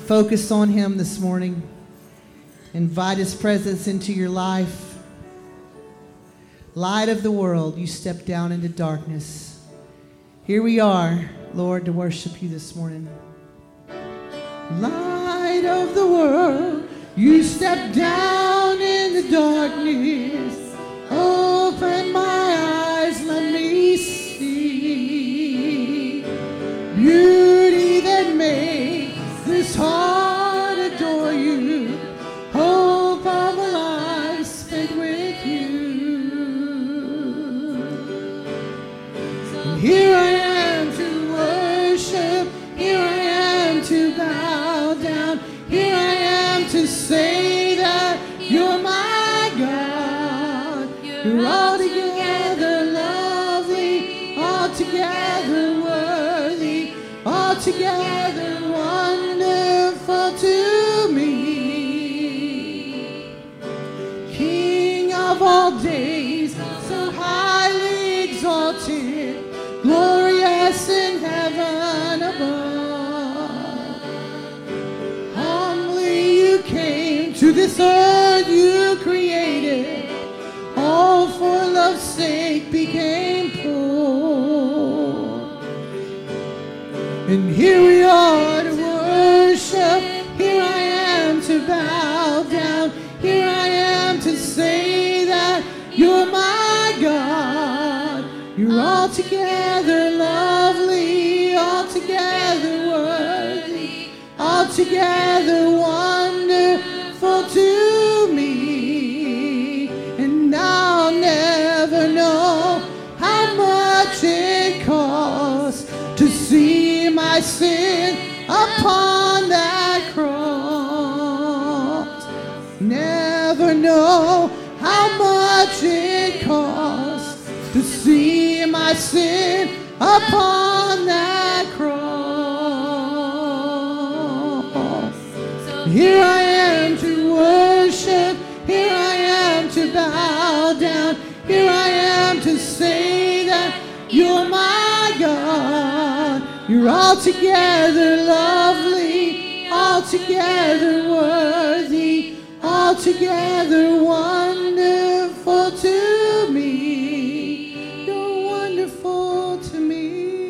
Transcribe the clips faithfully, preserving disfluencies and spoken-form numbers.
focus on Him this morning. Invite His presence into your life. Light of the world, you step down into darkness. Here we are, Lord, to worship you this morning. Light of the world, you step down in the darkness. Open my eyes, let me see beauty that makes this heart adore you. Hope of a life spent with you. And here I am to worship. Here I am to bow down. Here I am to say that you're my God. You're altogether lovely, altogether worthy, altogether wonderful to me. King of all days, so highly exalted, glorious in heaven above. Humbly you came to this earth you created, all for love's sake became poor. And here we are to worship. Here I am to bow down. Here I am to say that you're my God. You're altogether lovely, altogether worthy, altogether wonderful to me. And I'll never know how much it costs to see my sin upon that cross. Never know how much it costs to see my sin upon that cross. Here I am to worship. Here I am to bow down. Here I am to say that you're my God. You're altogether lovely, altogether worthy, altogether wonderful to me. You're wonderful to me.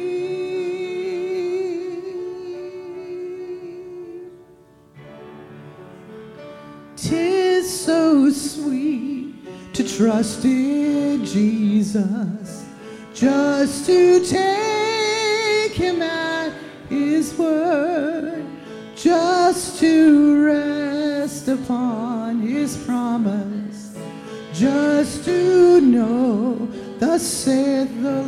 Tis so sweet to trust in Jesus, just to take Him at His word, just to rest upon His promise, just to know thus saith the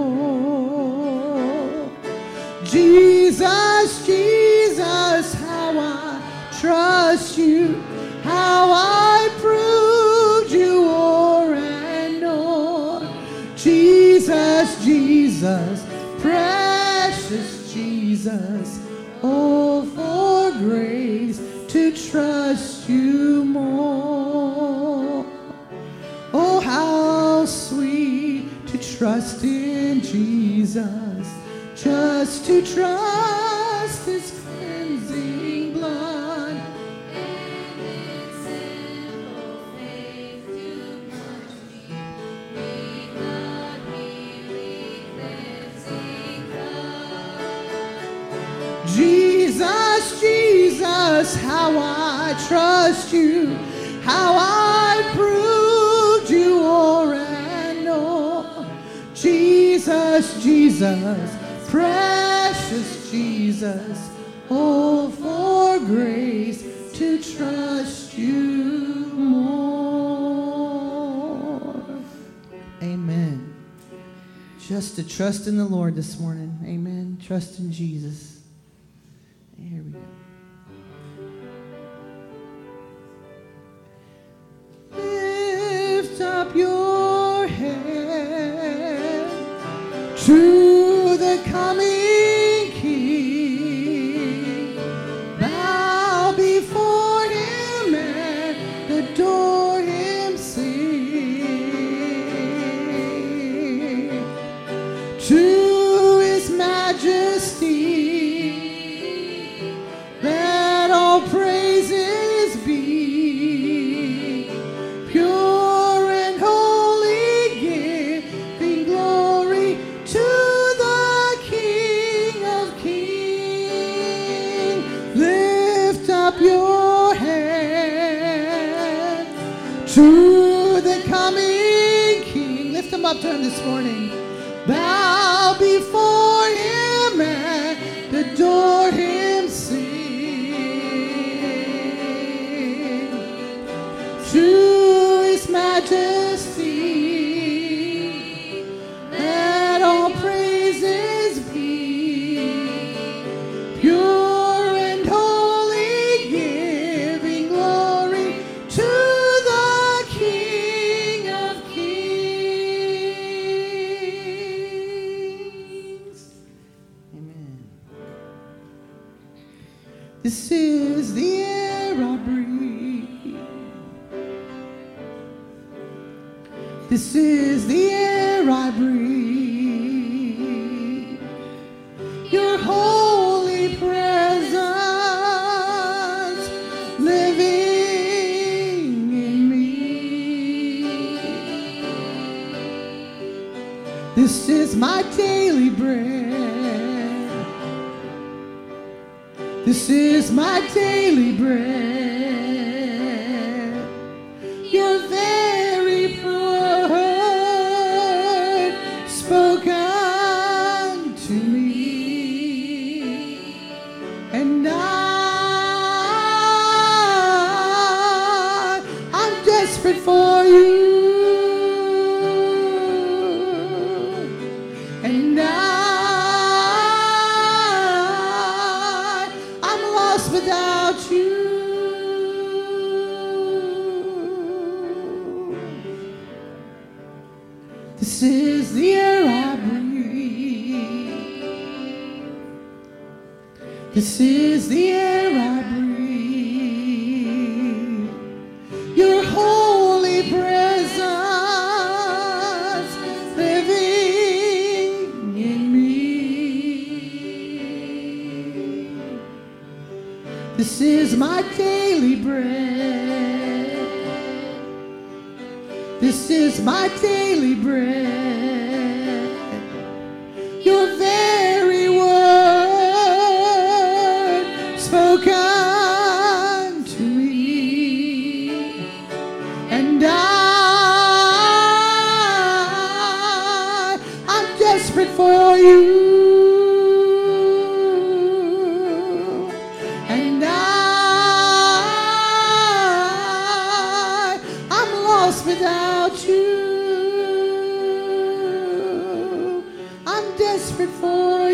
Lord. Jesus, Jesus, how I trust you, how I proved you o'er and o'er. Jesus, Jesus, precious Jesus, oh, for grace to trust you more. Oh, how sweet to trust in Jesus, just to trust His cleansing blood. Jesus, Jesus, how I trust you, how I proved you o'er and o'er. Jesus, Jesus, precious Jesus, oh, for grace to trust you more. Amen. Just to trust in the Lord this morning. Amen. Trust in Jesus. Here we go. Lift up your head to the coming King. Bow before Him and adore Him, sing to His majesty. Let praises be. Pure and holy, giving glory to the King of Kings. Lift up your head to the coming King. Lift him up to him this morning. Bow before him and adore him, sing to his majesty. Let all praises be. Pure and holy, giving glory to the King of Kings. Amen. This is the air I breathe. This is the air I breathe. Your holy presence living in me. This is my daily bread. This is my daily bread. Your very word spoken to me. And I, I'm desperate for you. And I, without you. This is the air I breathe. This is the air I breathe. Your holy presence living in me. This is my daily bread. This is my daily bread. Your very word spoken to me. And I, I'm desperate for you. Without you, I'm desperate for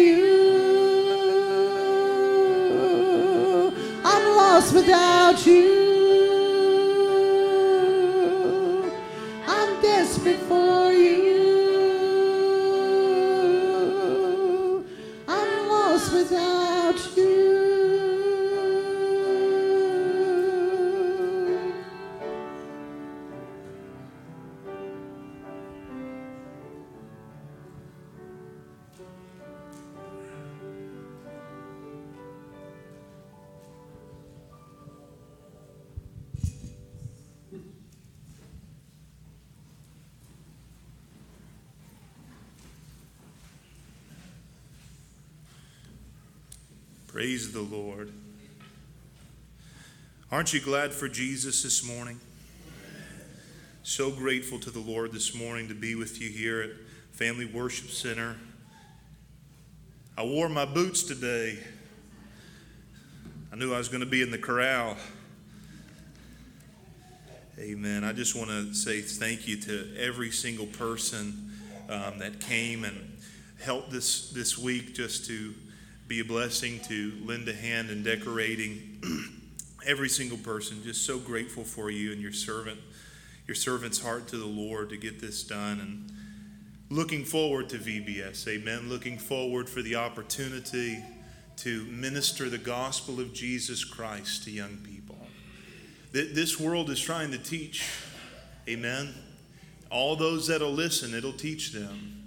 you. I'm lost without you. I'm desperate for you. I'm lost without you. Praise the Lord. Aren't you glad for Jesus this morning? So grateful to the Lord this morning to be with you here at Family Worship Center. I wore my boots today. I knew I was going to be in the corral. Amen. I just want to say thank you to every single person um, that came and helped this, this week just to be a blessing, to lend a hand in decorating. Every single person, just so grateful for you and your servant, your servant's heart to the Lord to get this done, and looking forward to V B S. Amen. Looking forward for the opportunity to minister the gospel of Jesus Christ to young people. This world is trying to teach. Amen. All those that'll listen, it'll teach them.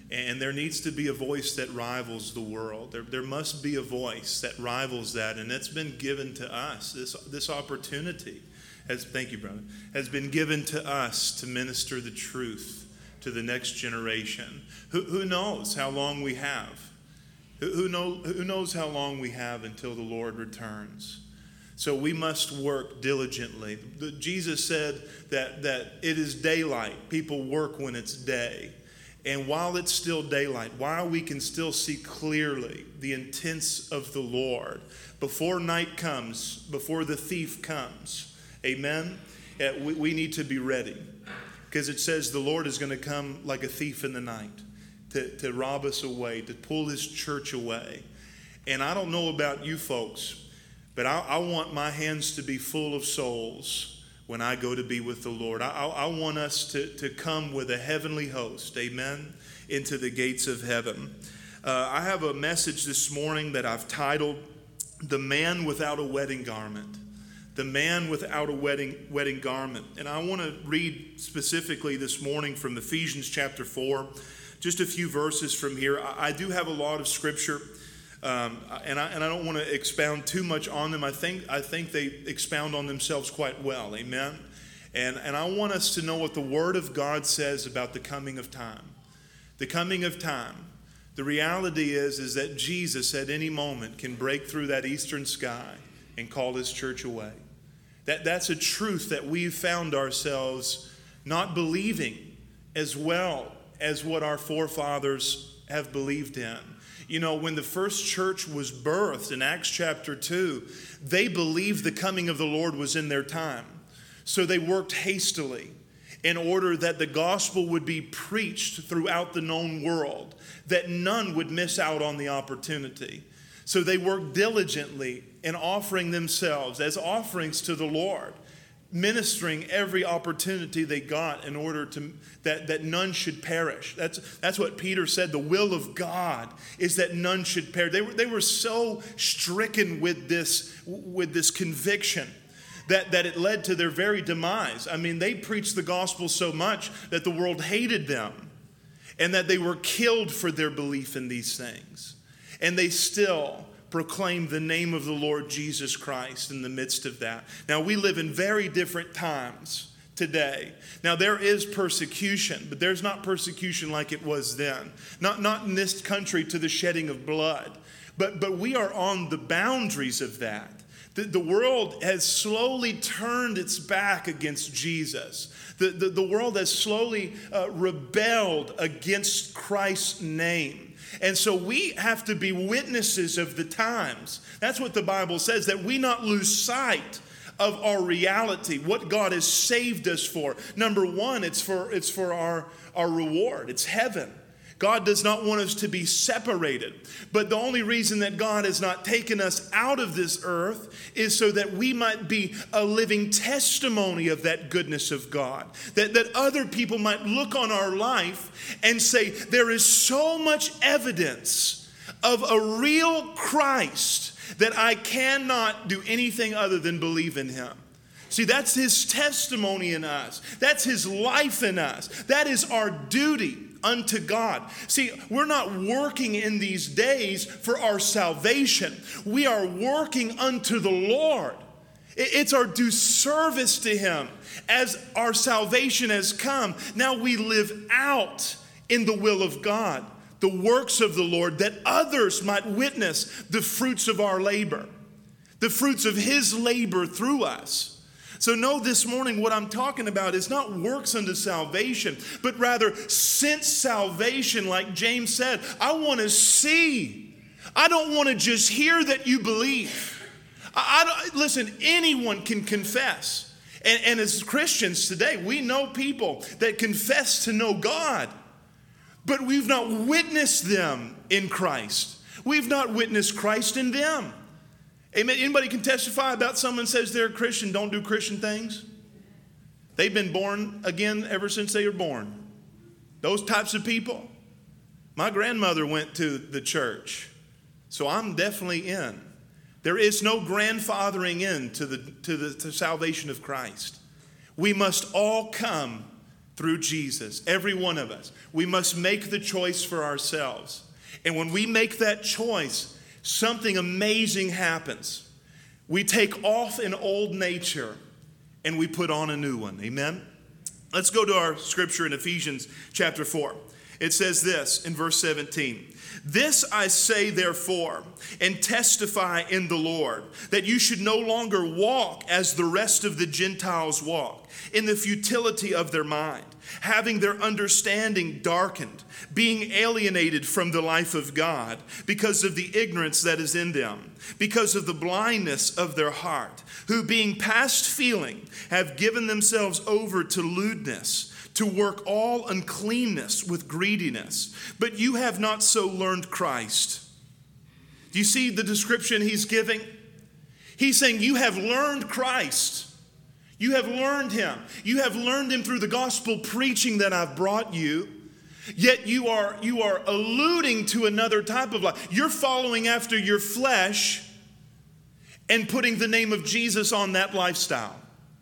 And there needs to be a voice that rivals the world. There, there must be a voice that rivals that, and it's been given to us. This, this opportunity, has, thank you, brother, has been given to us to minister the truth to the next generation. Who, who knows how long we have? Who, who, know, who knows how long we have until the Lord returns? So we must work diligently. The, Jesus said that, that it is daylight. People work when it's day. And while it's still daylight, while we can still see clearly the intents of the Lord, before night comes, before the thief comes, amen, uh, we, we need to be ready. Because it says the Lord is going to come like a thief in the night to, to rob us away, to pull his church away. And I don't know about you folks, but I, I want my hands to be full of souls when I go to be with the Lord. I, I, I want us to, to come with a heavenly host, amen, into the gates of heaven. Uh, I have a message this morning that I've titled, The Man Without a Wedding Garment. The Man Without a Wedding, wedding Garment. And I want to read specifically this morning from Ephesians chapter four, just a few verses from here. I, I do have a lot of scripture. Um, and, I, and I don't want to expound too much on them. I think I think they expound on themselves quite well. Amen? And, and I want us to know what the Word of God says about the coming of time. The coming of time. The reality is, is that Jesus at any moment can break through that eastern sky and call his church away. That, that's a truth that we've found ourselves not believing as well as what our forefathers have believed in. You know, when the first church was birthed in Acts chapter two, they believed the coming of the Lord was in their time. So they worked hastily in order that the gospel would be preached throughout the known world, that none would miss out on the opportunity. So they worked diligently in offering themselves as offerings to the Lord, ministering every opportunity they got in order to that, that none should perish. That's that's what Peter said. The will of God is that none should perish. They were they were so stricken with this with this conviction that, that it led to their very demise. I mean, they preached the gospel so much that the world hated them, and that they were killed for their belief in these things. And they still proclaim the name of the Lord Jesus Christ in the midst of that. Now, we live in very different times today. Now, there is persecution, but there's not persecution like it was then. Not, not in this country to the shedding of blood, but, but we are on the boundaries of that. The, the world has slowly turned its back against Jesus. The, the, the world has slowly uh, rebelled against Christ's name. And so we have to be witnesses of the times. That's what the Bible says, that we not lose sight of our reality, what God has saved us for. Number one, it's for, it's for our, our reward. It's heaven. God does not want us to be separated. But the only reason that God has not taken us out of this earth is so that we might be a living testimony of that goodness of God. That, that other people might look on our life and say, there is so much evidence of a real Christ that I cannot do anything other than believe in him. See, that's his testimony in us. That's his life in us. That is our duty unto God. See, we're not working in these days for our salvation. We are working unto the Lord. It's our due service to him. As our salvation has come, now we live out in the will of God, the works of the Lord, that others might witness the fruits of our labor, the fruits of his labor through us. So know this morning what I'm talking about is not works unto salvation, but rather since salvation, like James said, I want to see. I don't want to just hear that you believe. I, I don't, listen, anyone can confess. And, and as Christians today, we know people that confess to know God, but we've not witnessed them in Christ. We've not witnessed Christ in them. Amen. Anybody can testify about someone says they're a Christian, don't do Christian things? They've been born again ever since they were born. Those types of people. My grandmother went to the church, so I'm definitely in. There is no grandfathering in to the to the to salvation of Christ. We must all come through Jesus. Every one of us. We must make the choice for ourselves. And when we make that choice, something amazing happens. We take off an old nature and we put on a new one. Amen? Let's go to our scripture in Ephesians chapter four. It says this in verse seventeen. This I say therefore, and testify in the Lord, that you should no longer walk as the rest of the Gentiles walk, in the futility of their mind, having their understanding darkened, being alienated from the life of God, because of the ignorance that is in them, because of the blindness of their heart, who being past feeling have given themselves over to lewdness, to work all uncleanness with greediness. But you have not so learned Christ. Do you see the description he's giving? He's saying you have learned Christ. You have learned him. You have learned him through the gospel preaching that I've brought you. Yet you are, you are alluding to another type of life. You're following after your flesh and putting the name of Jesus on that lifestyle.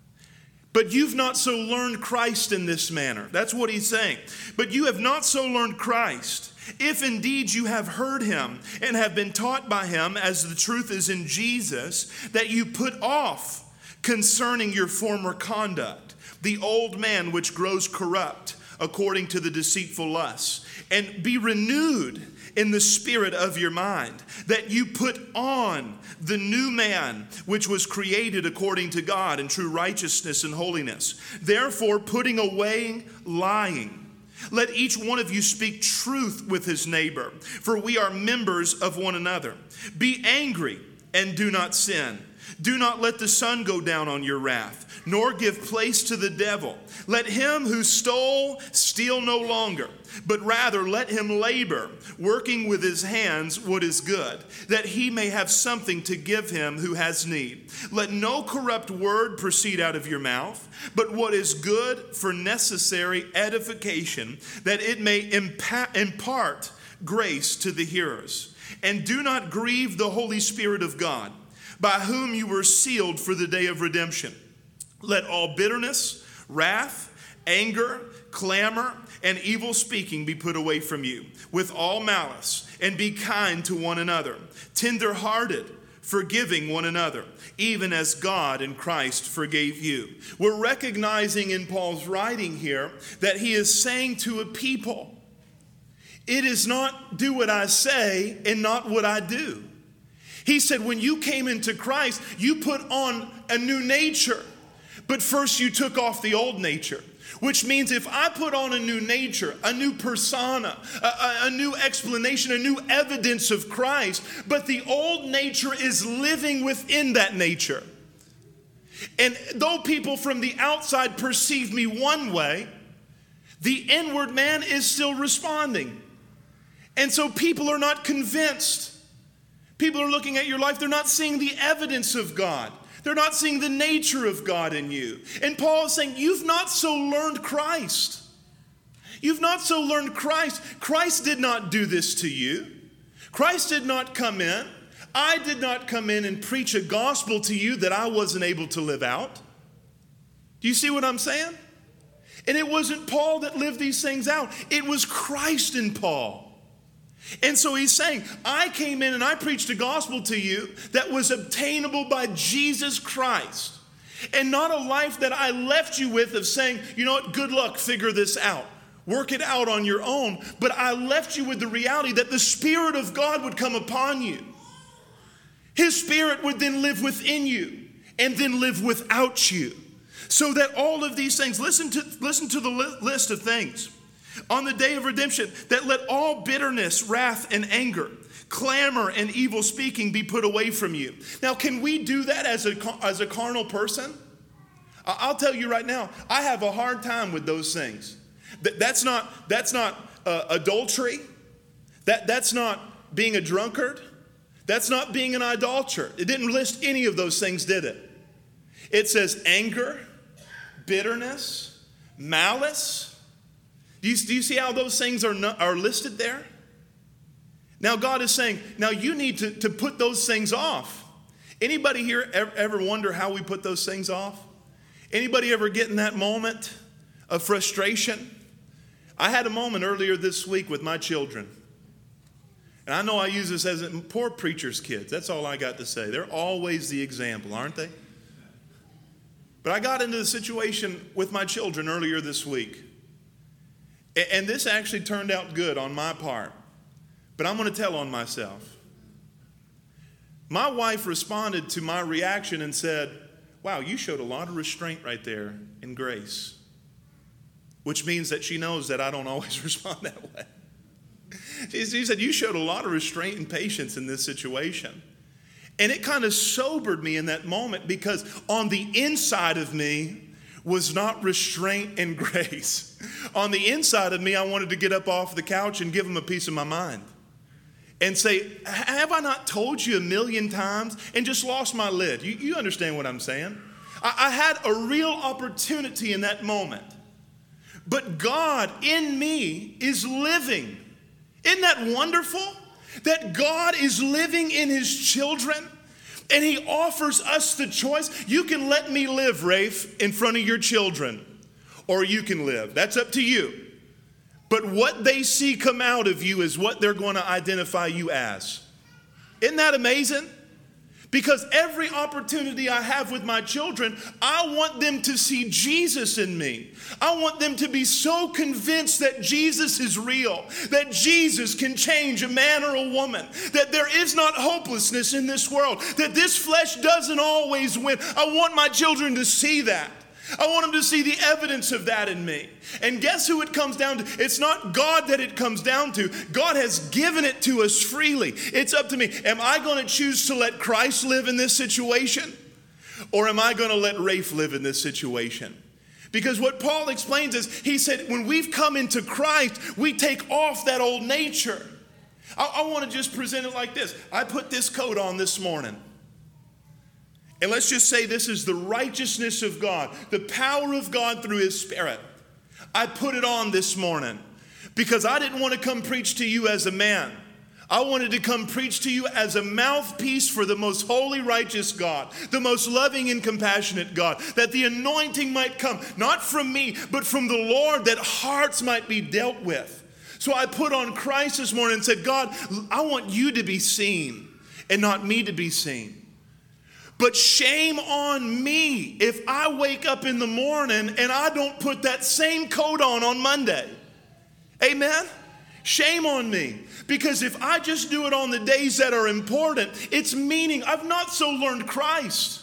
But you've not so learned Christ in this manner. That's what he's saying. But you have not so learned Christ. If indeed you have heard him and have been taught by him, as the truth is in Jesus, that you put off concerning your former conduct the old man which grows corrupt according to the deceitful lusts, and be renewed in the spirit of your mind, that you put on the new man which was created according to God in true righteousness and holiness. Therefore, putting away lying, let each one of you speak truth with his neighbor, for we are members of one another. Be angry and do not sin. Do not let the sun go down on your wrath, nor give place to the devil. Let him who stole steal no longer, but rather let him labor, working with his hands what is good, that he may have something to give him who has need. Let no corrupt word proceed out of your mouth, but what is good for necessary edification, that it may impa- impart grace to the hearers. And do not grieve the Holy Spirit of God, by whom you were sealed for the day of redemption. Let all bitterness, wrath, anger, clamor, and evil speaking be put away from you, with all malice, and be kind to one another, tender-hearted, forgiving one another, even as God in Christ forgave you. We're recognizing in Paul's writing here that he is saying to a people, it is not do what I say and not what I do. He said, when you came into Christ, you put on a new nature. But first you took off the old nature. Which means if I put on a new nature, a new persona, a, a, a new explanation, a new evidence of Christ, but the old nature is living within that nature. And though people from the outside perceive me one way, the inward man is still responding. And so people are not convinced. People are looking at your life, they're not seeing the evidence of God. They're not seeing the nature of God in you. And Paul is saying, you've not so learned Christ. You've not so learned Christ. Christ did not do this to you. Christ did not come in. I did not come in and preach a gospel to you that I wasn't able to live out. Do you see what I'm saying? And it wasn't Paul that lived these things out. It was Christ in Paul. And so he's saying, I came in and I preached a gospel to you that was obtainable by Jesus Christ. And not a life that I left you with of saying, you know what, good luck, figure this out. Work it out on your own. But I left you with the reality that the Spirit of God would come upon you. His Spirit would then live within you and then live without you. So that all of these things, listen to, listen to the li- list of things. On the day of redemption, that let all bitterness, wrath, and anger, clamor, and evil speaking be put away from you. Now, can we do that as a, as a carnal person? I'll tell you right now, I have a hard time with those things. That, that's not, that's not uh, adultery. That, that's not being a drunkard. That's not being an idolater. It didn't list any of those things, did it? It says anger, bitterness, malice. Do you, do you see how those things are, not, are listed there? Now God is saying, now you need to, to put those things off. Anybody here ever, ever wonder how we put those things off? Anybody ever get in that moment of frustration. I had a moment earlier this week with my children. And I know I use this as a, poor preacher's kids. That's all I got to say. They're always the example, aren't they? But I got into the situation with my children earlier this week. And, and this actually turned out good on my part. But I'm going to tell on myself. My wife responded to my reaction and said, wow, you showed a lot of restraint right there in grace. Which means that she knows that I don't always respond that way. She, she said, you showed a lot of restraint and patience in this situation. And it kind of sobered me in that moment, because on the inside of me was not restraint and grace. On the inside of me, I wanted to get up off the couch and give them a piece of my mind. And say, have I not told you a million times? And just lost my lid. You, you understand what I'm saying? I, I had a real opportunity in that moment. But God in me is living. Isn't that wonderful? That God is living in his children. And he offers us the choice. You can let me live, Rafe, in front of your children. Or you can live. That's up to you. But what they see come out of you is what they're going to identify you as. Isn't that amazing? Because every opportunity I have with my children, I want them to see Jesus in me. I want them to be so convinced that Jesus is real, that Jesus can change a man or a woman, that there is not hopelessness in this world, that this flesh doesn't always win. I want my children to see that. I want them to see the evidence of that in me. And guess who it comes down to? It's not God that it comes down to. God has given it to us freely. It's up to me. Am I going to choose to let Christ live in this situation? Or am I going to let Rafe live in this situation? Because what Paul explains is, he said, when we've come into Christ, we take off that old nature. I, I want to just present it like this. I put this coat on this morning. And let's just say this is the righteousness of God, the power of God through his Spirit. I put it on this morning because I didn't want to come preach to you as a man. I wanted to come preach to you as a mouthpiece for the most holy, righteous God, the most loving and compassionate God, that the anointing might come, not from me, but from the Lord, that hearts might be dealt with. So I put on Christ this morning and said, God, I want you to be seen and not me to be seen. But shame on me if I wake up in the morning and I don't put that same coat on on Monday. Amen? Shame on me. Because if I just do it on the days that are important, it's meaning I've not so learned Christ.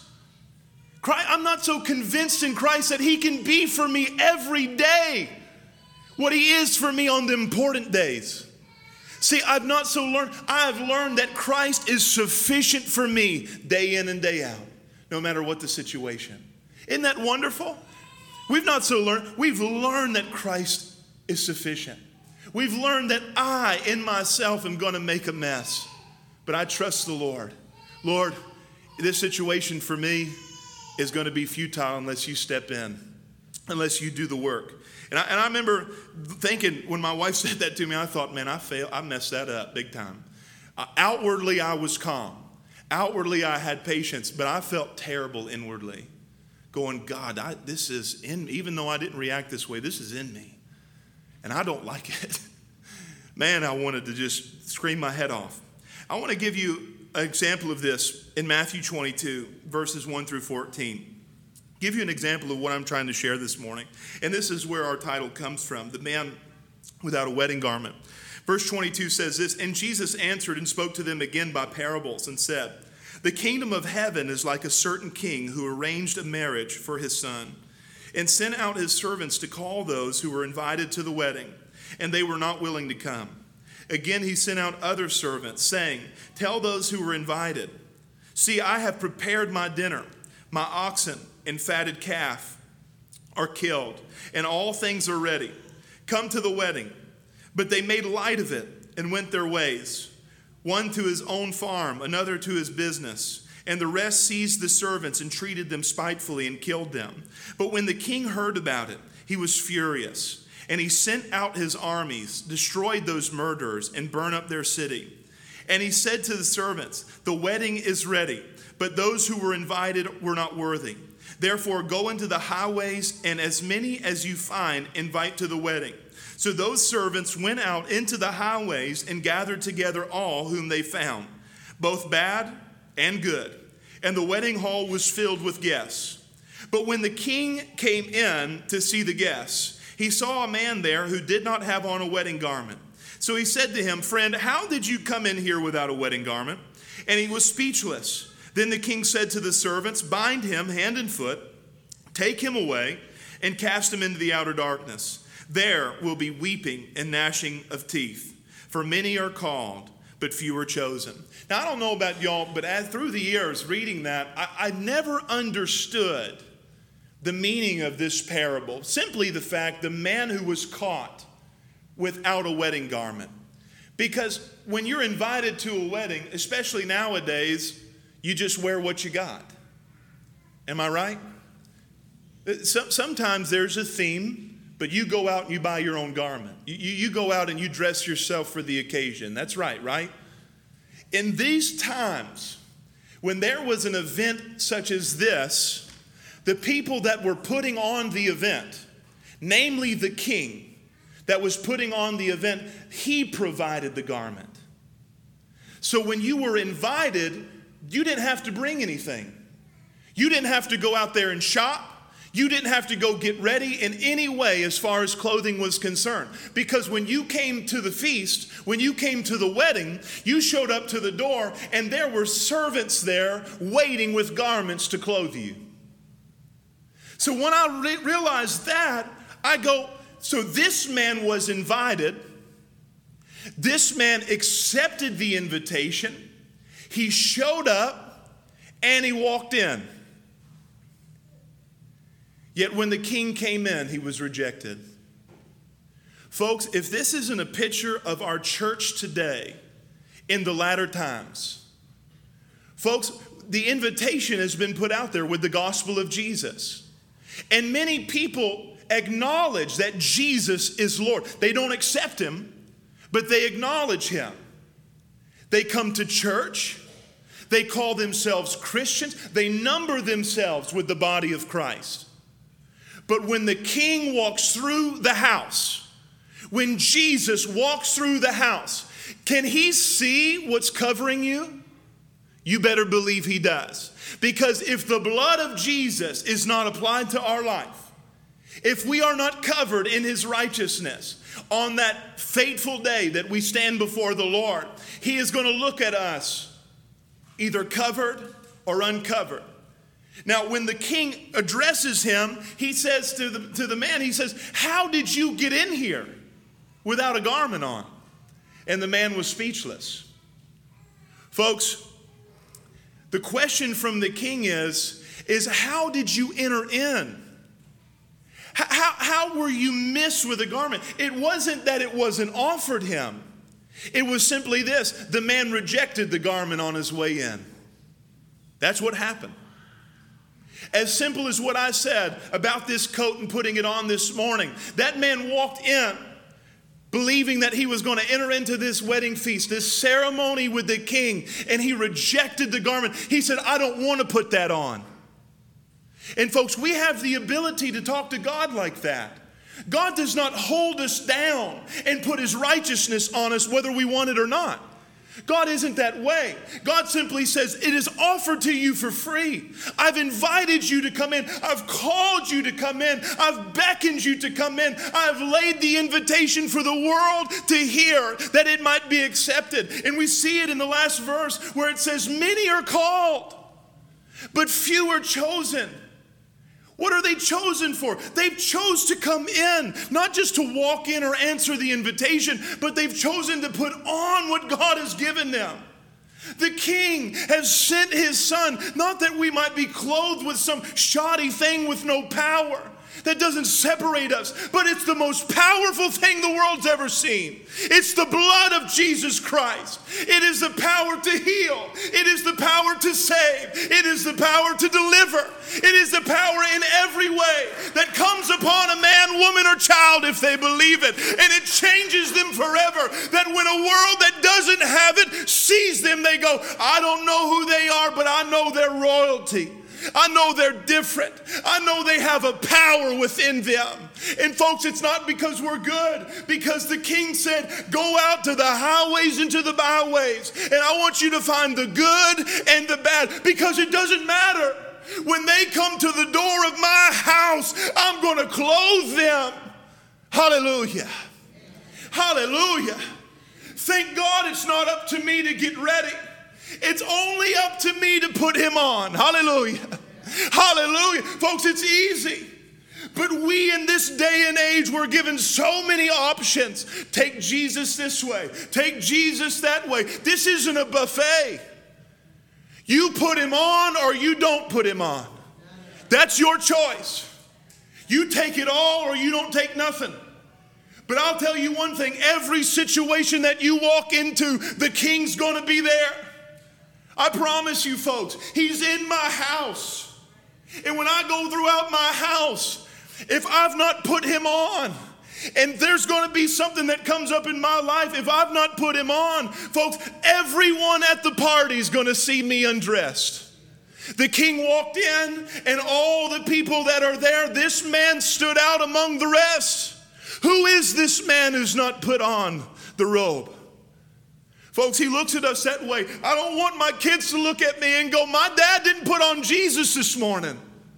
I'm not so convinced in Christ that he can be for me every day what he is for me on the important days. See, I've not so learned, I've learned that Christ is sufficient for me day in and day out, no matter what the situation. Isn't that wonderful? We've not so learned, we've learned that Christ is sufficient. We've learned that I, in myself, am going to make a mess, but I trust the Lord. Lord, this situation for me is going to be futile unless you step in, unless you do the work. And I, and I remember thinking, when my wife said that to me, I thought, man, I failed. I messed that up big time. Uh, outwardly, I was calm. Outwardly, I had patience, but I felt terrible inwardly. Going, God, I, this is in me. Even though I didn't react this way, this is in me. And I don't like it. Man, I wanted to just scream my head off. I want to give you an example of this in Matthew twenty-two, verses one through fourteen. Give you an example of what I'm trying to share this morning. And this is where our title comes from, the man without a wedding garment. Verse twenty-two says this, and Jesus answered and spoke to them again by parables and said, the kingdom of heaven is like a certain king who arranged a marriage for his son and sent out his servants to call those who were invited to the wedding, and they were not willing to come. Again, he sent out other servants, saying, tell those who were invited, see, I have prepared my dinner. My oxen and fatted calf are killed, and all things are ready. Come to the wedding. But they made light of it and went their ways, one to his own farm, another to his business. And the rest seized the servants and treated them spitefully and killed them. But when the king heard about it, he was furious, and he sent out his armies, destroyed those murderers, and burned up their city. And he said to the servants, the wedding is ready, but those who were invited were not worthy. Therefore, go into the highways, and as many as you find, invite to the wedding. So those servants went out into the highways and gathered together all whom they found, both bad and good. And the wedding hall was filled with guests. But when the king came in to see the guests, he saw a man there who did not have on a wedding garment. So he said to him, "Friend, how did you come in here without a wedding garment?" And he was speechless. Then the king said to the servants, "Bind him hand and foot, take him away, and cast him into the outer darkness. There will be weeping and gnashing of teeth, for many are called, but few are chosen." Now, I don't know about y'all, but as through the years reading that, I, I never understood the meaning of this parable. Simply the fact the man who was caught without a wedding garment. Because when you're invited to a wedding, especially nowadays, you just wear what you got. Am I right? Sometimes there's a theme, but you go out and you buy your own garment. You, you go out and you dress yourself for the occasion. That's right, right? In these times, when there was an event such as this, the people that were putting on the event, namely the king that was putting on the event, he provided the garment. So when you were invited, you didn't have to bring anything. You didn't have to go out there and shop. You didn't have to go get ready in any way as far as clothing was concerned. Because when you came to the feast, when you came to the wedding, you showed up to the door and there were servants there waiting with garments to clothe you. So when I re- realized that, I go, so this man was invited. This man accepted the invitation. He showed up and he walked in. Yet when the king came in, he was rejected. Folks, if this isn't a picture of our church today in the latter times, folks, the invitation has been put out there with the gospel of Jesus. And many people acknowledge that Jesus is Lord. They don't accept him, but they acknowledge him. They come to church. They call themselves Christians. They number themselves with the body of Christ. But when the king walks through the house, when Jesus walks through the house, can he see what's covering you? You better believe he does. Because if the blood of Jesus is not applied to our life, if we are not covered in his righteousness on that fateful day that we stand before the Lord, he is going to look at us either covered or uncovered. Now, when the king addresses him, he says to the, to the man, he says, "How did you get in here without a garment on?" And the man was speechless. Folks, the question from the king is, is how did you enter in? How, how, how were you missed with a garment? It wasn't that it wasn't offered him. It was simply this: the man rejected the garment on his way in. That's what happened. As simple as what I said about this coat and putting it on this morning. That man walked in believing that he was going to enter into this wedding feast, this ceremony with the king, and he rejected the garment. He said, "I don't want to put that on." And folks, we have the ability to talk to God like that. God does not hold us down and put his righteousness on us whether we want it or not. God isn't that way. God simply says, it is offered to you for free. I've invited you to come in. I've called you to come in. I've beckoned you to come in. I've laid the invitation for the world to hear that it might be accepted. And we see it in the last verse where it says, many are called, but few are chosen. What are they chosen for? They've chose to come in, not just to walk in or answer the invitation, but they've chosen to put on what God has given them. The king has sent his son, not that we might be clothed with some shoddy thing with no power that doesn't separate us, but it's the most powerful thing the world's ever seen. It's the blood of Jesus Christ. It is the power to heal. It is the power to save. It is the power to deliver. It is the power in every way that comes upon a man, woman, or child if they believe it. And it changes them forever. That when a world that doesn't have it sees them, they go, I don't know who they are, but I know their royalty. I know they're different. I know they have a power within them. And folks, it's not because we're good, because the King said, go out to the highways and to the byways. And I want you to find the good and the bad, because it doesn't matter. When they come to the door of my house, I'm going to clothe them. Hallelujah. Hallelujah. Thank God it's not up to me to get ready. It's only up to me to put him on. Hallelujah. Hallelujah. Folks, it's easy. But we in this day and age, we're given so many options. Take Jesus this way. Take Jesus that way. This isn't a buffet. You put him on or you don't put him on. That's your choice. You take it all or you don't take nothing. But I'll tell you one thing, every situation that you walk into, the King's going to be there. I promise you folks, he's in my house. And when I go throughout my house, if I've not put him on, and there's going to be something that comes up in my life, if I've not put him on, folks, everyone at the party is going to see me undressed. The King walked in, and all the people that are there, this man stood out among the rest. Who is this man who's not put on the robe? Folks, he looks at us that way. I don't want my kids to look at me and go, my dad didn't put on Jesus this morning.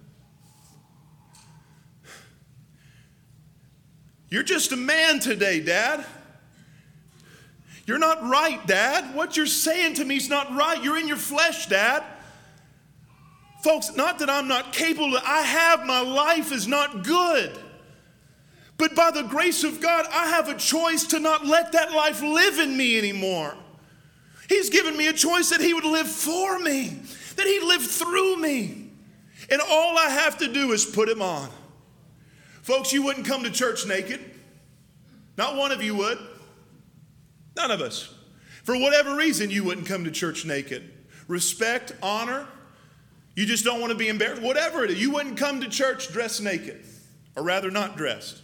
You're just a man today, Dad. You're not right, Dad. What you're saying to me is not right. You're in your flesh, Dad. Folks, not that I'm not capable. I have, my life is not good. But by the grace of God, I have a choice to not let that life live in me anymore. He's given me a choice that he would live for me, that he'd live through me. And all I have to do is put him on. Folks, you wouldn't come to church naked. Not one of you would. None of us. For whatever reason, you wouldn't come to church naked. Respect, honor. You just don't want to be embarrassed. Whatever it is, you wouldn't come to church dressed naked, or rather not dressed.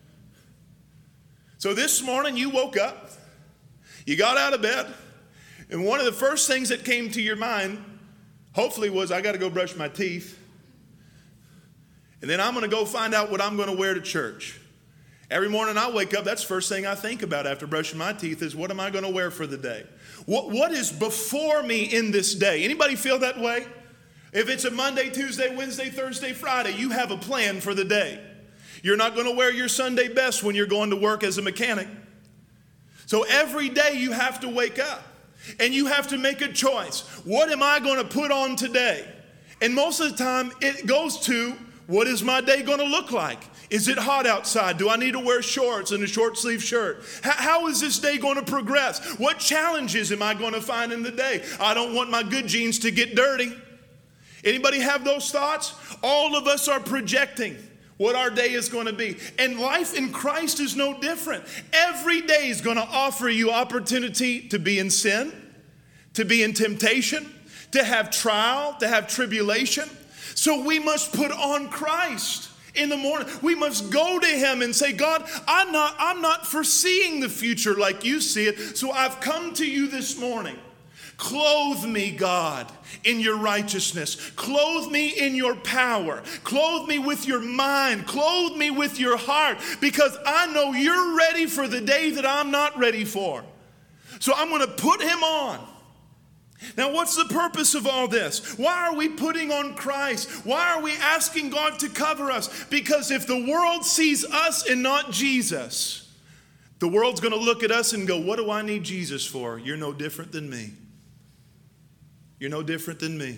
So this morning you woke up, you got out of bed, and one of the first things that came to your mind, hopefully, was I got to go brush my teeth. And then I'm going to go find out what I'm going to wear to church. Every morning I wake up, that's the first thing I think about after brushing my teeth is, what am I going to wear for the day? What, what is before me in this day? Anybody feel that way? If it's a Monday, Tuesday, Wednesday, Thursday, Friday, you have a plan for the day. You're not going to wear your Sunday best when you're going to work as a mechanic. So every day you have to wake up and you have to make a choice. What am I going to put on today? And most of the time it goes to, what is my day going to look like? Is it hot outside? Do I need to wear shorts and a short sleeve shirt? How, how is this day going to progress? What challenges am I going to find in the day? I don't want my good jeans to get dirty. Anybody have those thoughts? All of us are projecting what our day is going to be. And life in Christ is no different. Every day is going to offer you opportunity to be in sin, to be in temptation, to have trial, to have tribulation. So we must put on Christ in the morning. We must go to him and say, God, I'm not, I'm not foreseeing the future like you see it. So I've come to you this morning. Clothe me, God, in your righteousness. Clothe me in your power. Clothe me with your mind. Clothe me with your heart, because I know you're ready for the day that I'm not ready for. So I'm going to put him on. Now, what's the purpose of all this? Why are we putting on Christ? Why are we asking God to cover us? Because if the world sees us and not Jesus, the world's going to look at us and go, what do I need Jesus for? You're no different than me. You're no different than me.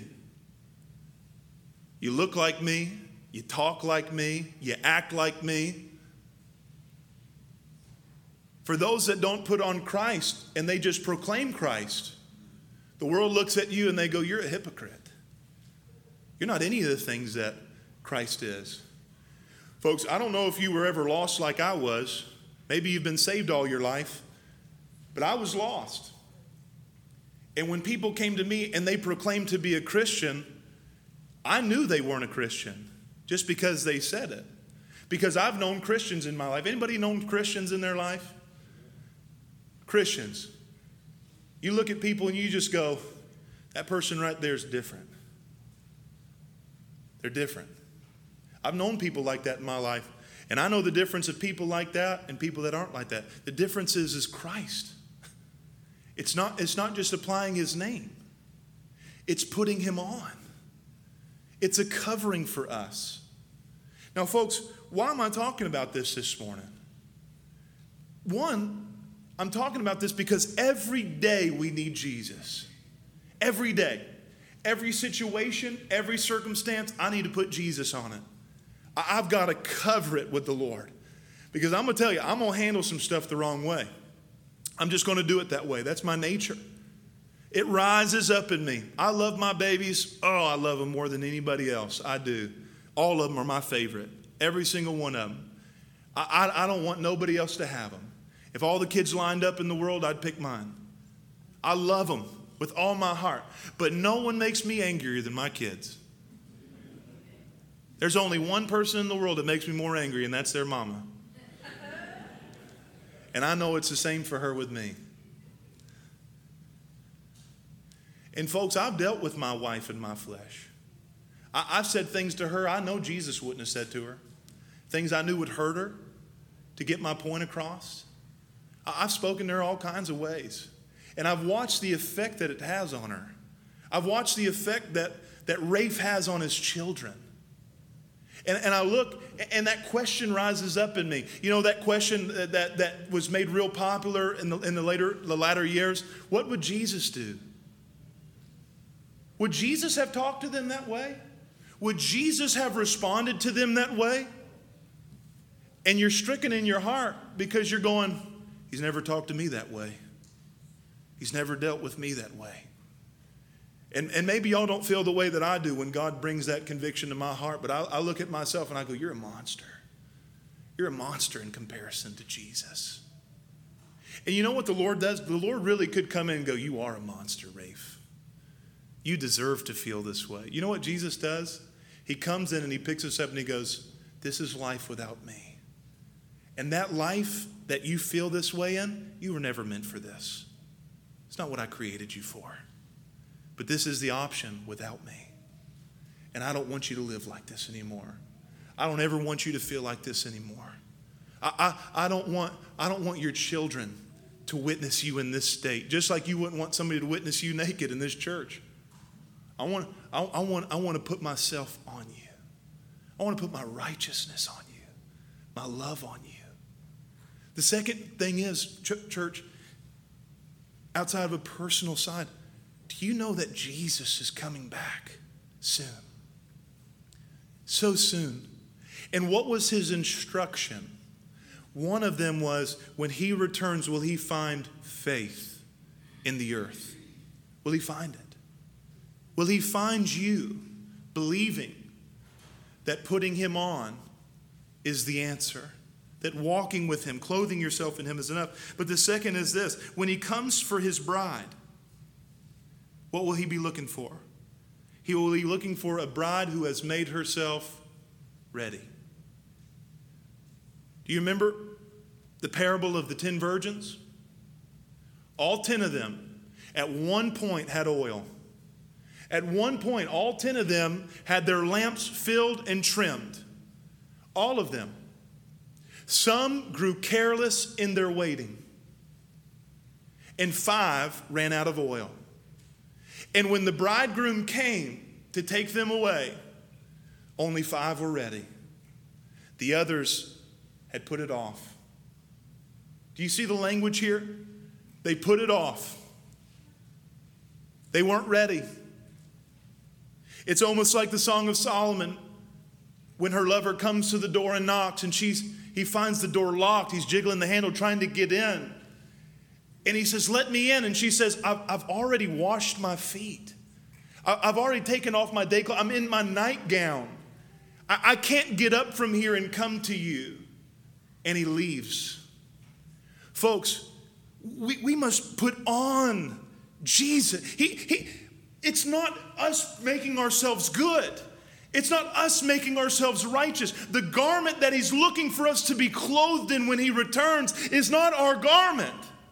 You look like me. You talk like me. You act like me. For those that don't put on Christ and they just proclaim Christ, the world looks at you and they go, you're a hypocrite. You're not any of the things that Christ is. Folks, I don't know if you were ever lost like I was. Maybe you've been saved all your life. But I was lost. And when people came to me and they proclaimed to be a Christian, I knew they weren't a Christian just because they said it. Because I've known Christians in my life. Anybody known Christians in their life? Christians. You look at people and you just go, that person right there is different. They're different. I've known people like that in my life. And I know the difference of people like that and people that aren't like that. The difference is, is Christ. It's not, it's not just applying his name. It's putting him on. It's a covering for us. Now, folks, why am I talking about this this morning? One, I'm talking about this because every day we need Jesus. Every day. Every situation, every circumstance, I need to put Jesus on it. I've got to cover it with the Lord. Because I'm going to tell you, I'm going to handle some stuff the wrong way. I'm just going to do it that way. That's my nature. It rises up in me. I love my babies. Oh, I love them more than anybody else. I do. All of them are my favorite. Every single one of them. I, I, I don't want nobody else to have them. If all the kids lined up in the world, I'd pick mine. I love them with all my heart. But no one makes me angrier than my kids. There's only one person in the world that makes me more angry, and that's their mama. And I know it's the same for her with me. And folks, I've dealt with my wife in my flesh. I, I've said things to her I know Jesus wouldn't have said to her. Things I knew would hurt her to get my point across. I, I've spoken to her all kinds of ways. And I've watched the effect that it has on her. I've watched the effect that, that Rafe has on his children. And, and I look, and that question rises up in me. You know, that question that, that, that was made real popular in the, in the later, the latter years. What would Jesus do? Would Jesus have talked to them that way? Would Jesus have responded to them that way? And you're stricken in your heart because you're going, he's never talked to me that way. He's never dealt with me that way. And, and maybe y'all don't feel the way that I do when God brings that conviction to my heart, but I, I look at myself and I go, you're a monster. You're a monster in comparison to Jesus. And you know what the Lord does? The Lord really could come in and go, you are a monster, Rafe. You deserve to feel this way. You know what Jesus does? He comes in and he picks us up and he goes, this is life without me. And that life that you feel this way in, you were never meant for this. It's not what I created you for. But this is the option without me. And I don't want you to live like this anymore. I don't ever want you to feel like this anymore. I, I, I don't want, I don't want your children to witness you in this state, just like you wouldn't want somebody to witness you naked in this church. I want, I, I want, I want to put myself on you. I want to put my righteousness on you, my love on you. The second thing is, ch- church, outside of a personal side, do you know that Jesus is coming back soon? So soon. And what was his instruction? One of them was, when he returns, will he find faith in the earth? Will he find it? Will he find you believing that putting him on is the answer? That walking with him, clothing yourself in him is enough? But the second is this: when he comes for his bride, what will he be looking for? He will be looking for a bride who has made herself ready. Do you remember the parable of the ten virgins? All ten of them at one point had oil. At one point, all ten of them had their lamps filled and trimmed. All of them. Some grew careless in their waiting. And five ran out of oil. And when the bridegroom came to take them away, only five were ready. The others had put it off. Do you see the language here? They put it off. They weren't ready. It's almost like the Song of Solomon when her lover comes to the door and knocks, and she's he finds the door locked. He's jiggling the handle trying to get in. And he says, let me in. And she says, I've, I've already washed my feet. I, I've already taken off my day clothes. I'm in my nightgown. I, I can't get up from here and come to you. And he leaves. Folks, we, we must put on Jesus. He, he, it's not us making ourselves good. It's not us making ourselves righteous. The garment that he's looking for us to be clothed in when he returns is not our garment.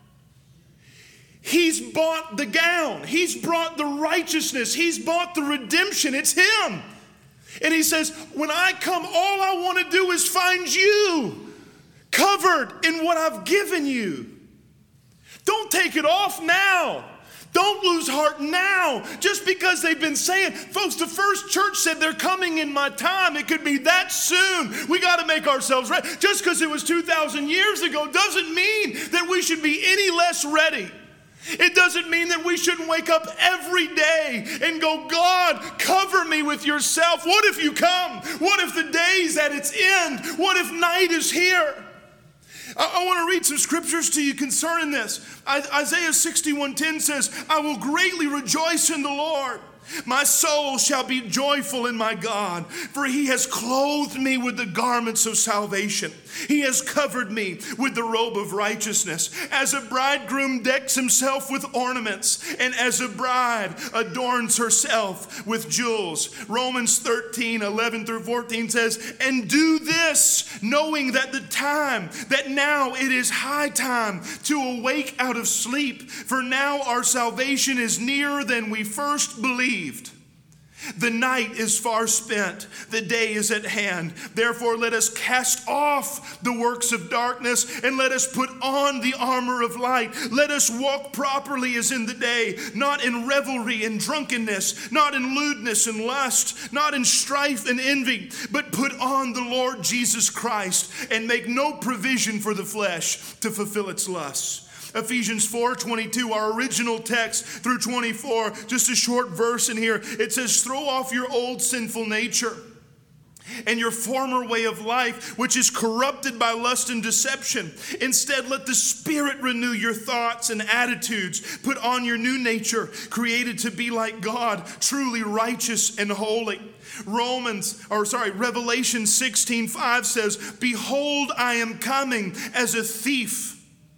He's bought the gown. He's brought the righteousness. He's bought the redemption. It's him. And he says, when I come, all I want to do is find you covered in what I've given you. Don't take it off now. Don't lose heart now, just because they've been saying, folks, the first church said they're coming in my time. It could be that soon. We got to make ourselves ready. Just because it was two thousand years ago doesn't mean that we should be any less ready. It doesn't mean that we shouldn't wake up every day and go, God, cover me with yourself. What if you come? What if the day's at its end? What if night is here? I, I want to read some scriptures to you concerning this. I, Isaiah sixty-one ten says, I will greatly rejoice in the Lord. My soul shall be joyful in my God, for he has clothed me with the garments of salvation. He has covered me with the robe of righteousness. As a bridegroom decks himself with ornaments, and as a bride adorns herself with jewels. Romans thirteen, eleven through fourteen says, and do this, knowing that the time, that now it is high time to awake out of sleep, for now our salvation is nearer than we first believed. The night is far spent, the day is at hand. Therefore let us cast off the works of darkness, and let us put on the armor of light. Let us walk properly as in the day, not in revelry and drunkenness, not in lewdness and lust, not in strife and envy, but put on the Lord Jesus Christ, and make no provision for the flesh to fulfill its lusts. Ephesians four twenty-two, our original text through twenty-four, just a short verse in here. It says, throw off your old sinful nature and your former way of life, which is corrupted by lust and deception. Instead, let the Spirit renew your thoughts and attitudes. Put on your new nature, created to be like God, truly righteous and holy. Romans, or sorry, Revelation sixteen five says, behold, I am coming as a thief.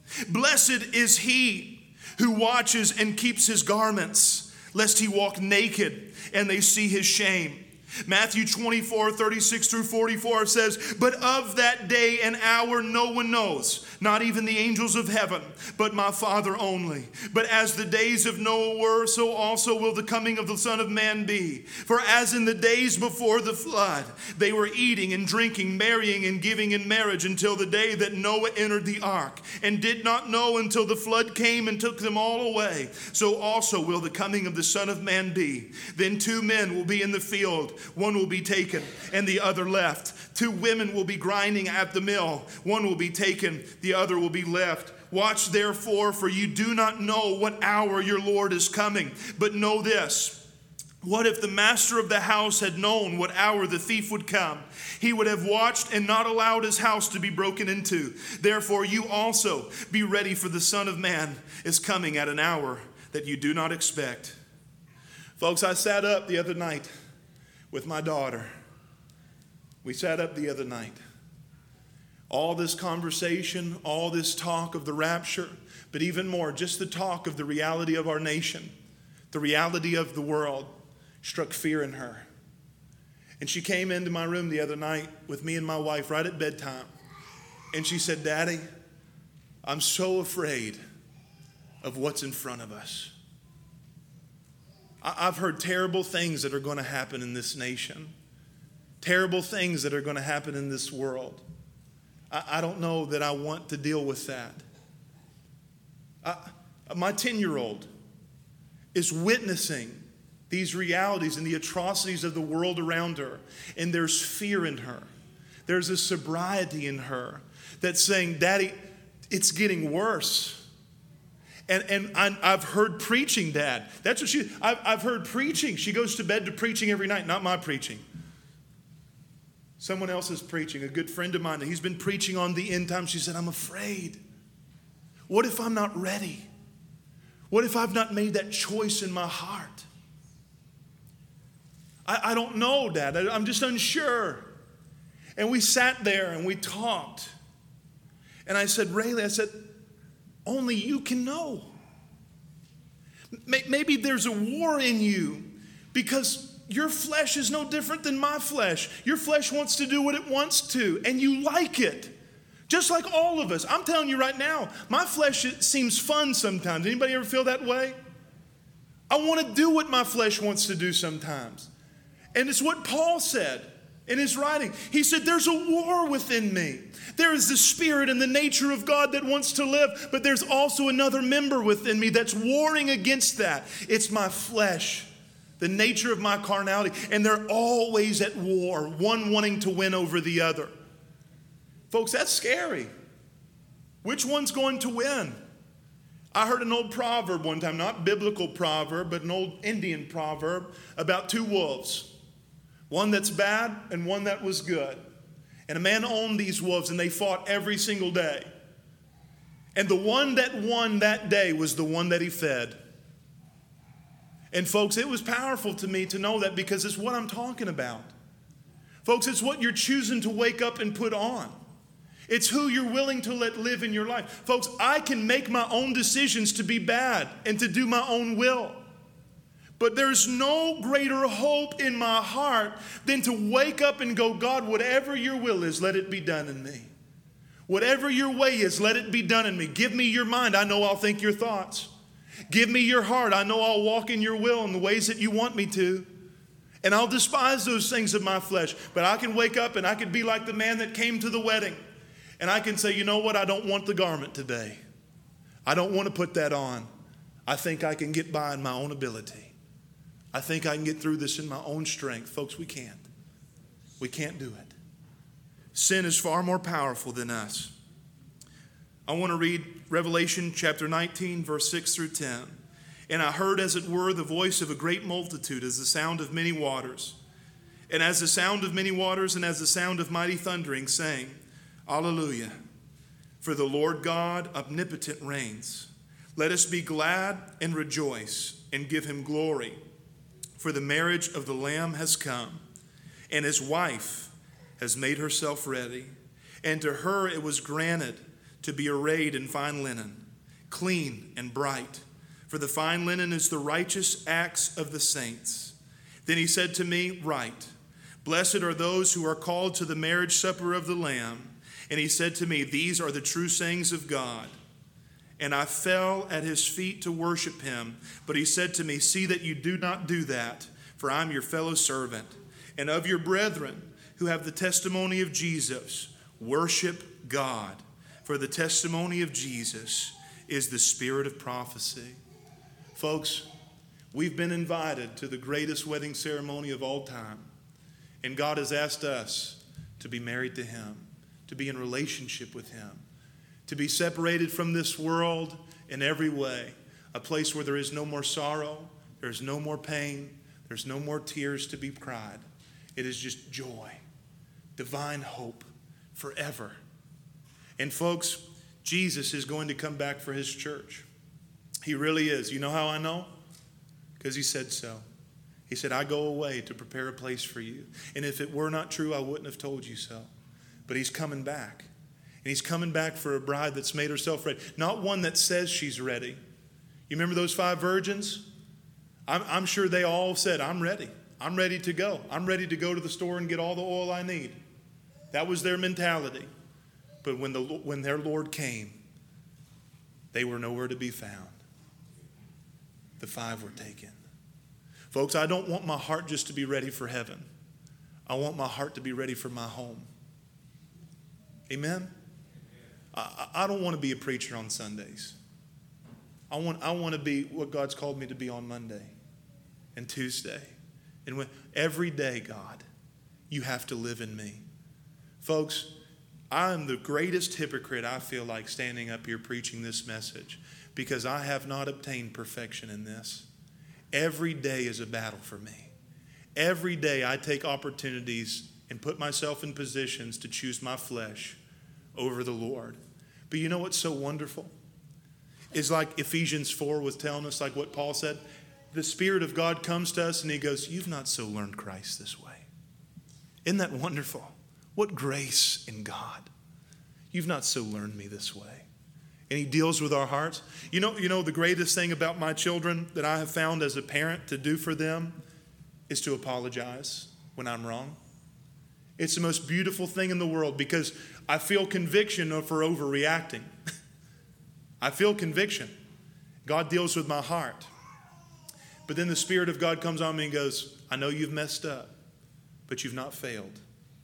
Blessed is he who watches and keeps his garments, lest he walk naked and they see his shame. Matthew twenty-four, thirty-six through forty-four says, but of that day and hour no one knows, not even the angels of heaven, but my Father only. But as the days of Noah were, so also will the coming of the Son of Man be. For as in the days before the flood, they were eating and drinking, marrying and giving in marriage until the day that Noah entered the ark, and did not know until the flood came and took them all away. So also will the coming of the Son of Man be. Then two men will be in the field. One will be taken and the other left. Two women will be grinding at the mill. One will be taken, the other will be left. Watch therefore, for you do not know what hour your Lord is coming. But know this, what if the master of the house had known what hour the thief would come? He would have watched and not allowed his house to be broken into. Therefore you also be ready, for the Son of Man is coming at an hour that you do not expect. Folks, I sat up the other night with my daughter. We sat up the other night. All this conversation, all this talk of the rapture, but even more, just the talk of the reality of our nation, the reality of the world, struck fear in her. And she came into my room the other night with me and my wife right at bedtime. And she said, Daddy, I'm so afraid of what's in front of us. I've heard terrible things that are going to happen in this nation. Terrible things that are going to happen in this world. I, I don't know that I want to deal with that. I, my ten-year-old is witnessing these realities and the atrocities of the world around her. And there's fear in her. There's a sobriety in her that's saying, Daddy, it's getting worse. And and I, I've heard preaching, Dad. That's what she, I've, I've heard preaching. She goes to bed to preaching every night, not my preaching. Someone else is preaching, a good friend of mine. He's been preaching on the end time. She said, I'm afraid. What if I'm not ready? What if I've not made that choice in my heart? I, I don't know, Dad. I, I'm just unsure. And we sat there and we talked. And I said, Rayleigh, I said, only you can know. Maybe there's a war in you because your flesh is no different than my flesh. Your flesh wants to do what it wants to, and you like it. Just like all of us. I'm telling you right now, my flesh seems fun sometimes. Anybody ever feel that way? I want to do what my flesh wants to do sometimes. And it's what Paul said in his writing. He said, there's a war within me. There is the spirit and the nature of God that wants to live, but there's also another member within me that's warring against that. It's my flesh, the nature of my carnality. And they're always at war, one wanting to win over the other. Folks, that's scary. Which one's going to win? I heard an old proverb one time, not biblical proverb, but an old Indian proverb about two wolves. One that's bad and one that was good. And a man owned these wolves and they fought every single day. And the one that won that day was the one that he fed. And folks, it was powerful to me to know that because it's what I'm talking about. Folks, it's what you're choosing to wake up and put on. It's who you're willing to let live in your life. Folks, I can make my own decisions to be bad and to do my own will. But there's no greater hope in my heart than to wake up and go, God, whatever your will is, let it be done in me. Whatever your way is, let it be done in me. Give me your mind. I know I'll think your thoughts. Give me your heart. I know I'll walk in your will in the ways that you want me to. And I'll despise those things of my flesh. But I can wake up and I can be like the man that came to the wedding. And I can say, you know what? I don't want the garment today. I don't want to put that on. I think I can get by in my own ability. I think I can get through this in my own strength. Folks, we can't. We can't do it. Sin is far more powerful than us. I want to read Revelation chapter nineteen, verse six through ten. And I heard, as it were, the voice of a great multitude, as the sound of many waters. And as the sound of many waters, and as the sound of mighty thundering, saying, Alleluia. For the Lord God omnipotent reigns. Let us be glad and rejoice and give him glory. For the marriage of the Lamb has come, and his wife has made herself ready. And to her it was granted to be arrayed in fine linen, clean and bright. For the fine linen is the righteous acts of the saints. Then he said to me, Write, blessed are those who are called to the marriage supper of the Lamb. And he said to me, These are the true sayings of God. And I fell at his feet to worship him. But he said to me, See that you do not do that, for I am your fellow servant. And of your brethren who have the testimony of Jesus, worship God. For the testimony of Jesus is the spirit of prophecy. Folks, we've been invited to the greatest wedding ceremony of all time. And God has asked us to be married to him, to be in relationship with him, to be separated from this world in every way, a place where there is no more sorrow, there's no more pain, there's no more tears to be cried. It is just joy, divine hope forever. And folks, Jesus is going to come back for his church. He really is. You know how I know? Because he said so. He said, I go away to prepare a place for you. And if it were not true, I wouldn't have told you so. But he's coming back. And he's coming back for a bride that's made herself ready. Not one that says she's ready. You remember those five virgins? I'm, I'm sure they all said, I'm ready. I'm ready to go. I'm ready to go to the store and get all the oil I need. That was their mentality. But when, the, when their Lord came, they were nowhere to be found. The five were taken. Folks, I don't want my heart just to be ready for heaven. I want my heart to be ready for my home. Amen? I, I don't want to be a preacher on Sundays. I want, I want to be what God's called me to be on Monday and Tuesday. And when, every day, God, you have to live in me. Folks, I am the greatest hypocrite, I feel like, standing up here preaching this message, because I have not obtained perfection in this. Every day is a battle for me. Every day I take opportunities and put myself in positions to choose my flesh over the Lord. But you know what's so wonderful? It's like Ephesians four was telling us, like what Paul said. The Spirit of God comes to us and he goes, you've not so learned Christ this way. Isn't that wonderful? What grace in God. You've not so learned me this way. And he deals with our hearts. You know, you know, the greatest thing about my children that I have found as a parent to do for them is to apologize when I'm wrong. It's the most beautiful thing in the world because I feel conviction for overreacting. I feel conviction. God deals with my heart. But then the Spirit of God comes on me and goes, I know you've messed up. but you've not failed.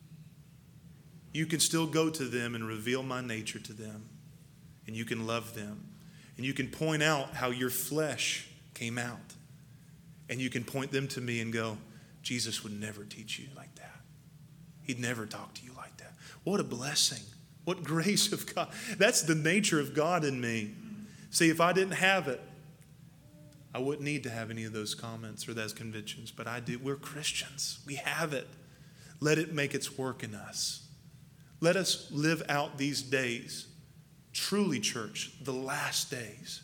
You can still go to them and reveal my nature to them. And you can love them. And you can point out how your flesh came out. And you can point them to me and go, Jesus would never teach you like that. He'd never talk to you like that. What a blessing. What grace of God. That's the nature of God in me. See, if I didn't have it, I wouldn't need to have any of those comments or those convictions. But I do. We're Christians. We have it. Let it make its work in us. Let us live out these days, truly, church, the last days.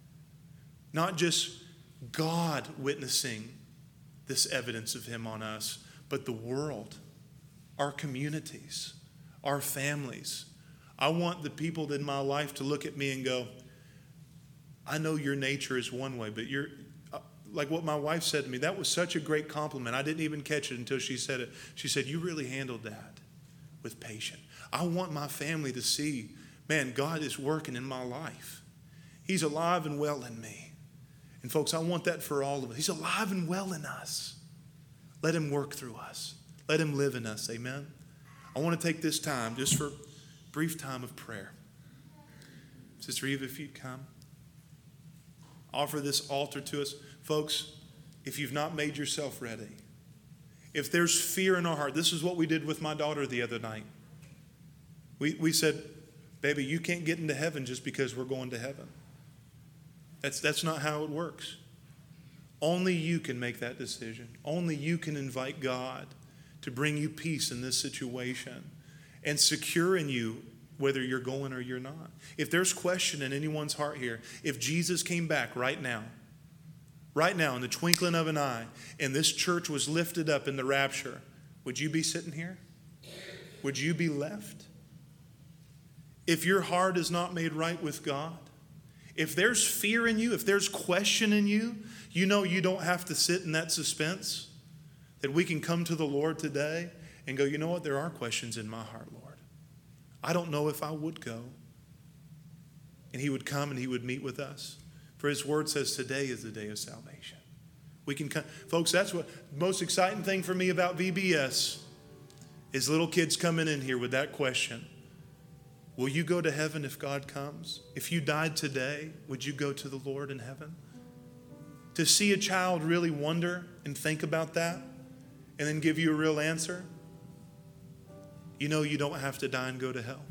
Not just God witnessing this evidence of him on us, but the world, our communities, our families. I want the people in my life to look at me and go, I know your nature is one way, but you're, like what my wife said to me, that was such a great compliment. I didn't even catch it until she said it. She said, you really handled that with patience. I want my family to see, man, God is working in my life. He's alive and well in me. And folks, I want that for all of us. He's alive and well in us. Let him work through us. Let him live in us. Amen. I want to take this time just for a brief time of prayer. Sister Eva, if you'd come. Offer this altar to us. Folks, if you've not made yourself ready, if there's fear in our heart, this is what we did with my daughter the other night. We, we said, baby, you can't get into heaven just because we're going to heaven. That's, that's not how it works. Only you can make that decision. Only you can invite God to bring you peace in this situation and secure in you whether you're going or you're not. If there's question in anyone's heart here, if Jesus came back right now, right now in the twinkling of an eye, and this church was lifted up in the rapture, would you be sitting here? Would you be left? If your heart is not made right with God, if there's fear in you, if there's question in you, you know you don't have to sit in that suspense, that we can come to the Lord today and go, you know what, there are questions in my heart, Lord. I don't know if I would go. And he would come and he would meet with us. For his word says today is the day of salvation. We can come. Folks, that's what the most exciting thing for me about V B S is little kids coming in here with that question. Will you go to heaven if God comes? If you died today, would you go to the Lord in heaven? To see a child really wonder and think about that and then give you a real answer, you know you don't have to die and go to hell.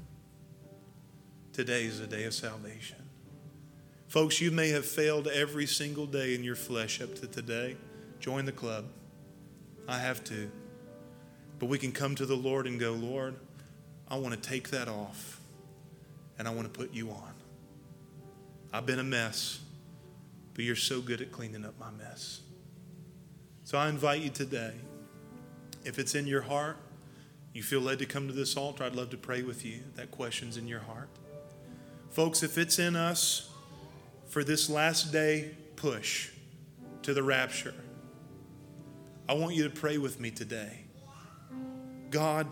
Today is the day of salvation. Folks, you may have failed every single day in your flesh up to today. Join the club. I have to. But we can come to the Lord and go, Lord, I want to take that off and I want to put you on. I've been a mess, but you're so good at cleaning up my mess. So I invite you today, if it's in your heart, you feel led to come to this altar, I'd love to pray with you. That question's in your heart. Folks, if it's in us for this last day push to the rapture, I want you to pray with me today. God,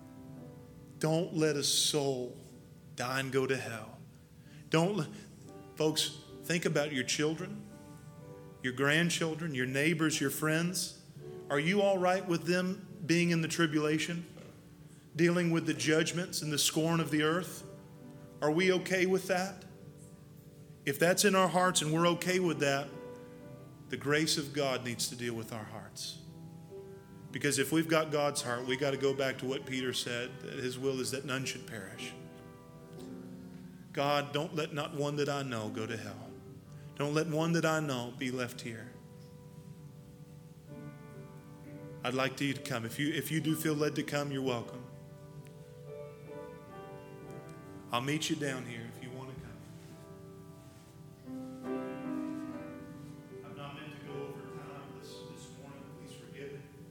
don't let a soul die and go to hell. Don't let, folks, think about your children, your grandchildren, your neighbors, your friends. Are you all right with them being in the tribulation, dealing with the judgments and the scorn of the earth? Are we okay with that? If that's in our hearts and we're okay with that, the grace of God needs to deal with our hearts. Because if we've got God's heart, we got to go back to what Peter said, that his will is that none should perish. God, don't let not one that I know go to hell. Don't let one that I know be left here. I'd like you to come. If you, if you do feel led to come, you're welcome. I'll meet you down here.